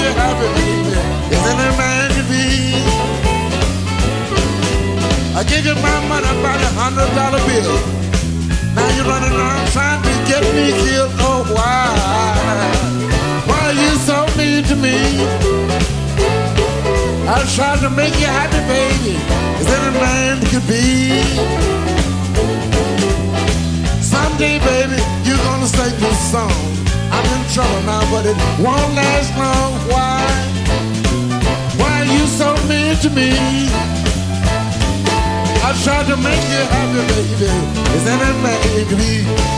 you happy, baby, as any man can be. I gave you my money, about $100 bill. Now you're running around trying to get me killed. Oh, why? Why are you so mean to me? I tried to make you happy, baby, as any man could be. Someday, baby, you're gonna sing this song. I'm in trouble now, but it won't last long. Why? Why are you so mean to me? I tried to make you happy, baby, as any man could be.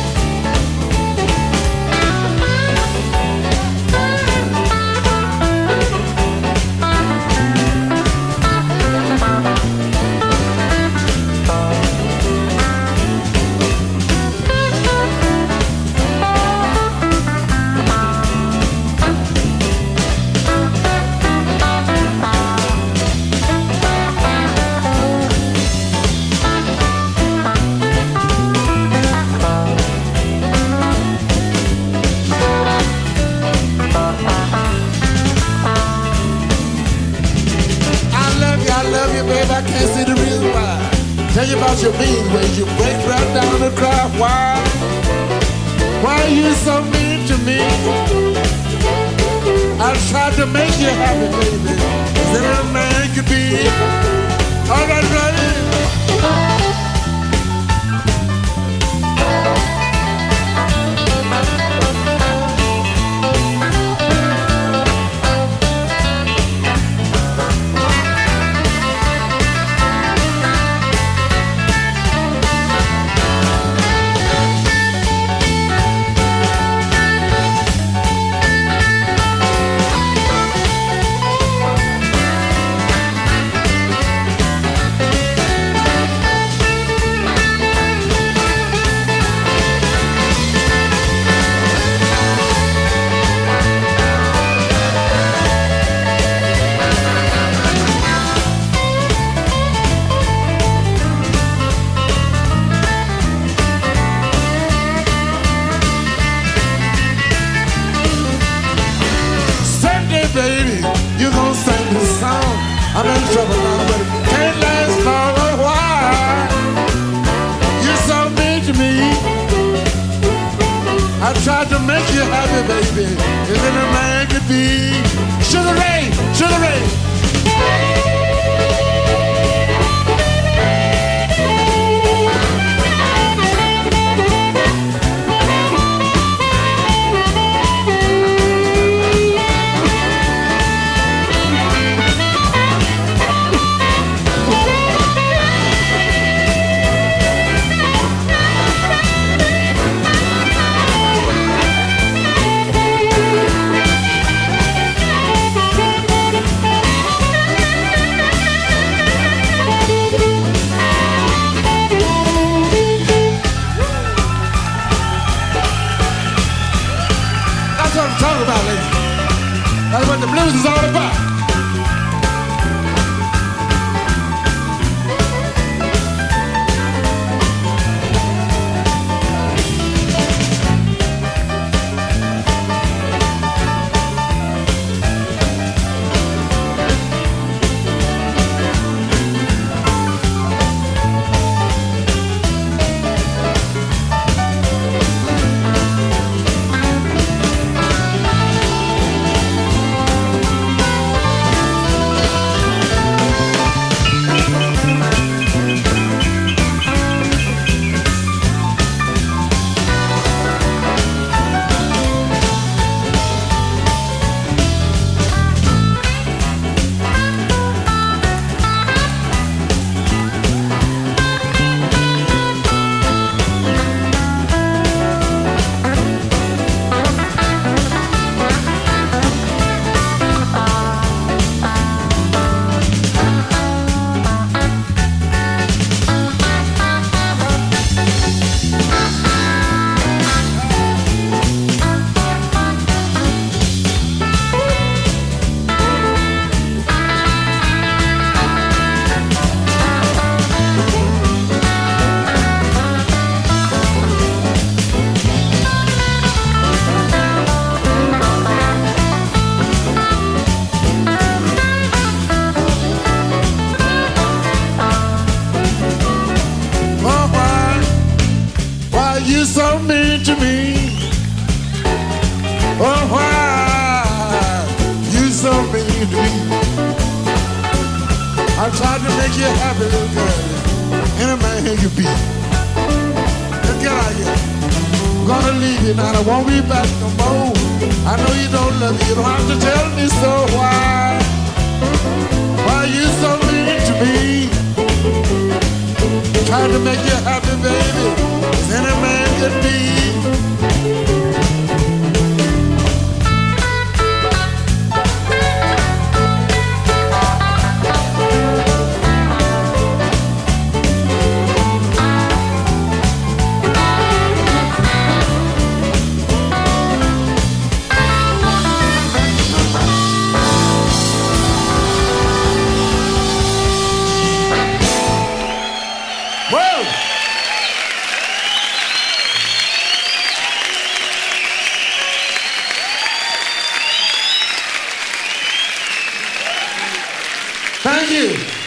I can't see the reason why. Tell you about your mean ways. You break right down and cry. Why? Why are you so mean to me? I tried to make you happy, baby, as any man could be. All right, buddy. Baby, you gon' sing this song. I'm in trouble now, but it can't last long. Oh, why? You're so mean to me. I tried to make you happy, baby, as any man could be. Sugar Ray, Sugar Ray. you so mean to me? Oh, why you so mean to me? I tried to make you happy, little girl. Any man you be. Let's get out of here. I'm gonna leave you now. I won't be back no more. I know you don't love me. You don't have to tell me so. Why you so mean to me? Trying to make you happy, baby, as any man could be. Thank you.